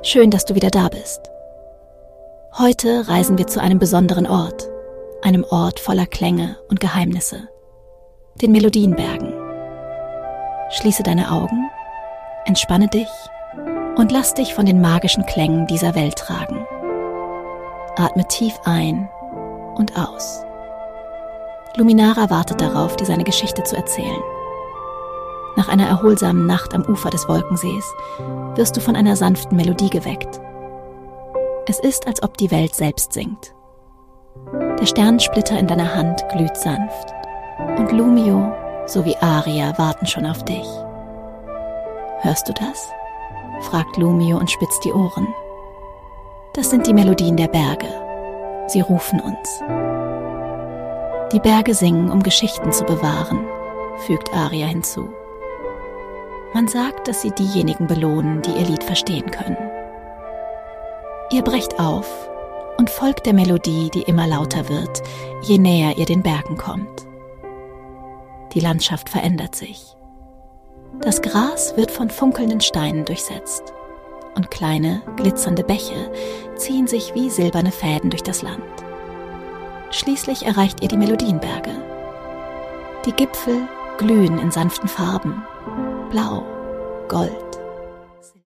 Schön, dass du wieder da bist. Heute reisen wir zu einem besonderen Ort, einem Ort voller Klänge und Geheimnisse, den Melodienbergen. Schließe deine Augen, entspanne dich und lass dich von den magischen Klängen dieser Welt tragen. Atme tief ein und aus. Luminara wartet darauf, dir seine Geschichte zu erzählen. Nach einer erholsamen Nacht am Ufer des Wolkensees wirst du von einer sanften Melodie geweckt. Es ist, als ob die Welt selbst singt. Der Sternensplitter in deiner Hand glüht sanft und Lumio sowie Aria warten schon auf dich. Hörst du das? Fragt Lumio und spitzt die Ohren. Das sind die Melodien der Berge. Sie rufen uns. Die Berge singen, um Geschichten zu bewahren, fügt Aria hinzu. Man sagt, dass sie diejenigen belohnen, die ihr Lied verstehen können. Ihr brecht auf und folgt der Melodie, die immer lauter wird, je näher ihr den Bergen kommt. Die Landschaft verändert sich. Das Gras wird von funkelnden Steinen durchsetzt und kleine, glitzernde Bäche ziehen sich wie silberne Fäden durch das Land. Schließlich erreicht ihr die Melodienberge. Die Gipfel glühen in sanften Farben, blau, gold